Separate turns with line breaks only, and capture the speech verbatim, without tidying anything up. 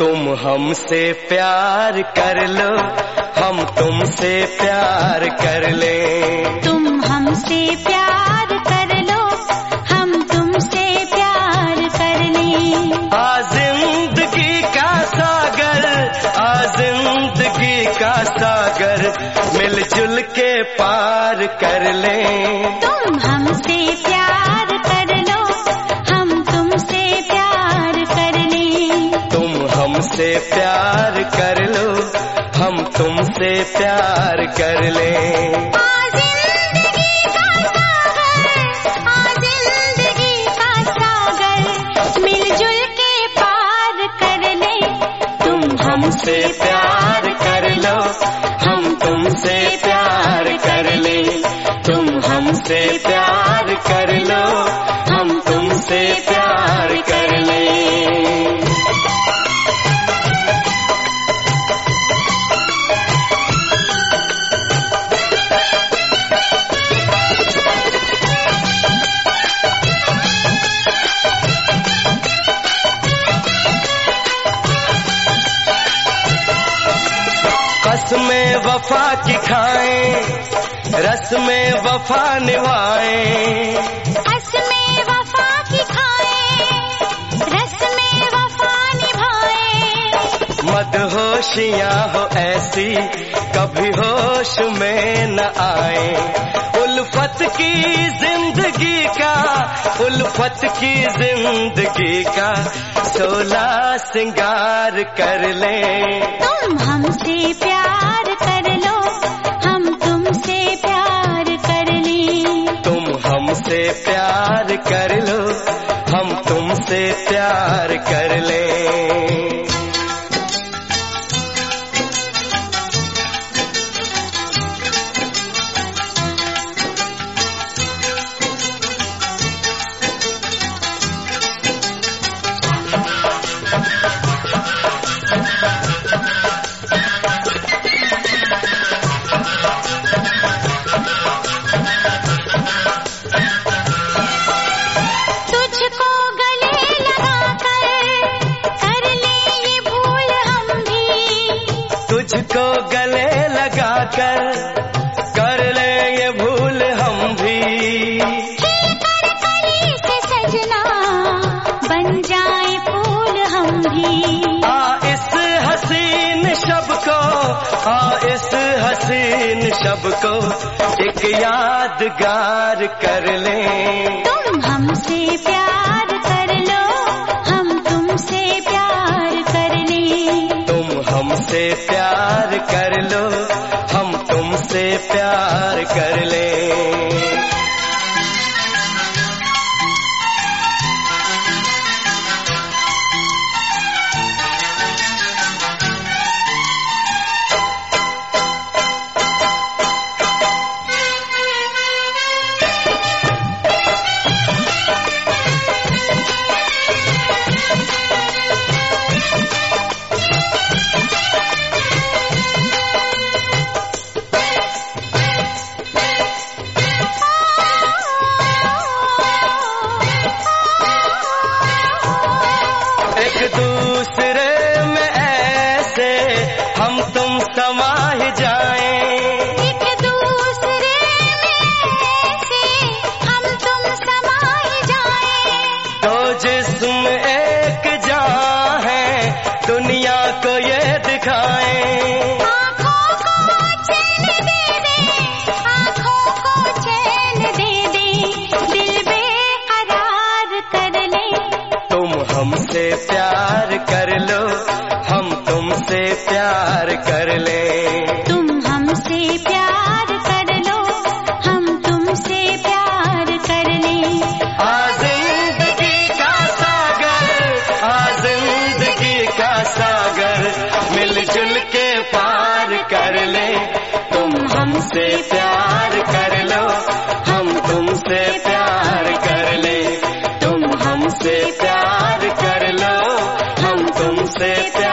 तुम हमसे प्यार कर लो, हम तुमसे प्यार कर लें।
तुम हमसे प्यार कर लो, हम तुमसे प्यार कर लें।
आ जिंदगी का सागर, आ जिंदगी का सागर, मिलजुल के पार कर लें।
तुम हमसे प्यार कर लो, हम तुमसे प्यार कर लें।
तुम हमसे प्यार कर लो, हम तुमसे प्यार कर लें।
आ जिंदगी का सागर, आ जिंदगी का सागर, मिलजुल के पार कर लें।
तुम हमसे प्यार कर लो, हम तुमसे प्यार कर लें। तुम हमसे प्यार कर लो, हम तुमसे प्यार कर लें। कसमें वफा की खाएं, रस में वफा निभाएं।
हंस में वफा की खाएं, रस में वफा निभाएं।
मदहोशियां हो ऐसी कभी होश में न आए। उल्फत की जिंदगी का, उल्फत की जिंदगी का सोला सिंगार कर लें।
तुम हमसे प्यार कर लो, हम तुमसे प्यार कर लें।
तुम हमसे प्यार कर लो, हम तुमसे प्यार कर लें।
तुझको गले लगाकर कर ले ये भूल हम भी।
तुझको गले लगाकर कर ले ये भूल हम भी।
खिलकर कली से सजना बन जाए फूल हम भी।
आ इस हसीन शब को, आ इस हसीन शब को एक यादगार कर लें।
तुम हमसे प्यार कर लो, हम तुमसे प्यार कर लें।
तुम हमसे प्यार कर लो, हम तुमसे प्यार कर लें। एक दूसरे में ऐसे हम तुम समा ही जाएं।
एक दूसरे में ऐसे हम तुम समा ही जाएं।
तो जिस्म एक जान है, दुनिया को ये दिखाएं।
आँखों को चैन दे दे, आँखों को चैन दे दे, दिल बेकरार कर ले।
तुम हमसे प्यार कर लो, हम तुमसे प्यार कर लें।
तुम हमसे प्यार कर लो, हम तुमसे प्यार कर लें।
आ जिंदगी का सागर, आ जिंदगी का सागर, मिलजुल के पार कर ले। तुम हमसे प्यार कर लो, हम तुमसे प्यार कर ले। तुम हमसे प्यार कर लो, हम तुमसे प्यार